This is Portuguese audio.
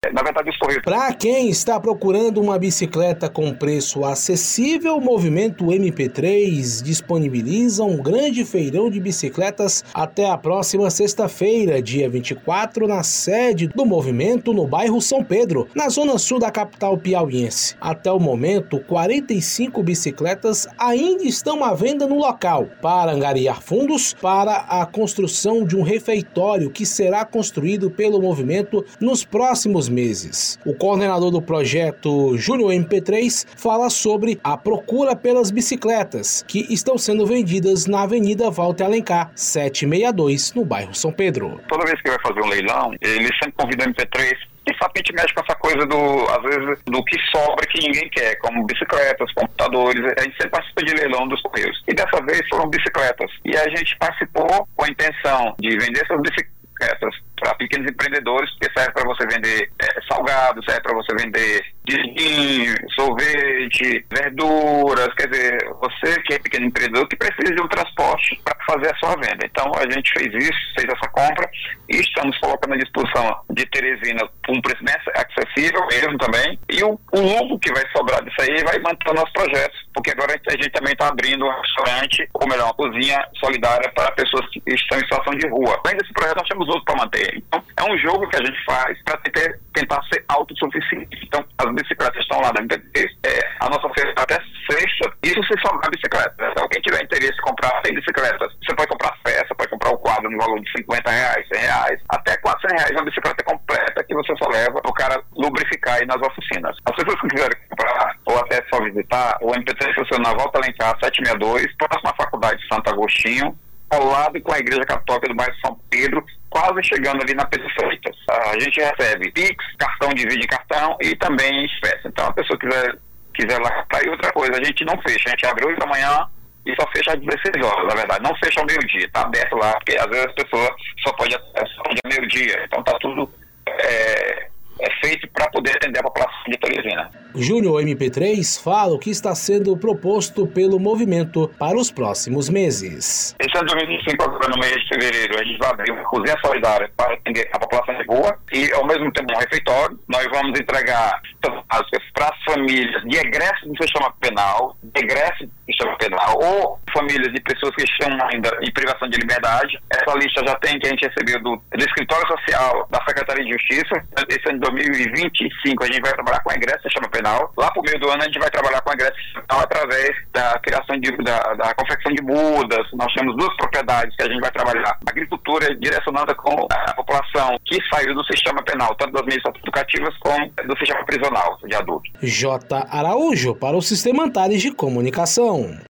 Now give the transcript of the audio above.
na verdade, os Correios. Para quem está procurando uma bicicleta com preço acessível, o Movimento MP3 disponibiliza um grande feirão de bicicletas até a próxima sexta-feira, dia 24, na sede do movimento no bairro São Pedro, na zona sul da capital piauiense. Até o momento, 45 bicicletas ainda estão à venda no local para angariar fundos para a construção de um refeitório que será construído pelo movimento nos próximos meses. O coordenador do projeto, Júnior MP3, fala sobre a procura pelas bicicletas que estão sendo vendidas na Avenida Walter Alencar, 762, no bairro São Pedro. Toda vez que vai fazer um leilão, ele sempre convida o MP3. E sabe, a gente mexe com essa coisa às vezes, do que sobra que ninguém quer, como bicicletas, computadores. A gente sempre participa de leilão dos Correios. E dessa vez foram bicicletas. E a gente participou com a intenção de vender essas bicicletas para pequenos empreendedores, porque serve para você vender salgado, serve para você vender dinho, sorvete, verduras. Quer dizer, você que é pequeno empreendedor que precisa de um transporte para fazer a sua venda. Então a gente fez isso, fez essa compra e estamos colocando à disposição de Teresina por um preço bem acessível mesmo também. E o lucro que vai sobrar disso aí vai manter nossos projetos, porque agora a gente também está abrindo um restaurante, ou melhor, uma cozinha solidária para pessoas que estão em situação de rua. Além desse projeto, nós temos outros para manter. Então, é um jogo que a gente faz para tentar ser autossuficiente. Então, as bicicletas estão lá na MP3, a nossa feira até sexta, isso se sobrar bicicleta. Então, quem tiver interesse em comprar 100 bicicletas, você pode comprar peça, pode comprar um quadro no valor de R$50, R$100, até R$400 uma bicicleta completa que você só leva para o cara lubrificar aí nas oficinas. As pessoas que quiserem comprar, ou até só visitar, o MP3 funciona na Volta Alencar 762, próximo à Faculdade de Santo Agostinho, ao lado com a Igreja Católica do bairro São Pedro, quase chegando ali na Pedro Freitas. A gente recebe Pix, cartão de vídeo em cartão e também em espécie. Então, a pessoa quiser lá comprar. E outra coisa, a gente não fecha, a gente abre 8 da manhã e só fecha às 16 horas, na verdade. Não fecha ao meio-dia, tá aberto lá, porque às vezes a pessoa só pode ao meio-dia. Então, tá tudo feito para poder atender a população de Teresina. Júnior MP3 fala o que está sendo proposto pelo movimento para os próximos meses. Esse ano de 2025, agora no mês de fevereiro, a gente vai abrir uma cozinha solidária para atender a população de rua e, ao mesmo tempo, um refeitório. Nós vamos entregar para as famílias de egresso do sistema penal, ou famílias de pessoas que estão ainda em privação de liberdade. Essa lista já tem, que a gente recebeu do Escritório Social da Secretaria de Justiça. Esse ano de 2025 a gente vai trabalhar com egresso do sistema penal. Lá para o meio do ano a gente vai trabalhar com egresso penal através da criação da confecção de mudas. Nós temos 2 propriedades que a gente vai trabalhar. Agricultura direcionada com a população que saiu do sistema penal, tanto das medidas educativas como do sistema prisional de adultos. J. Araújo para o Sistema Antares de Comunicação.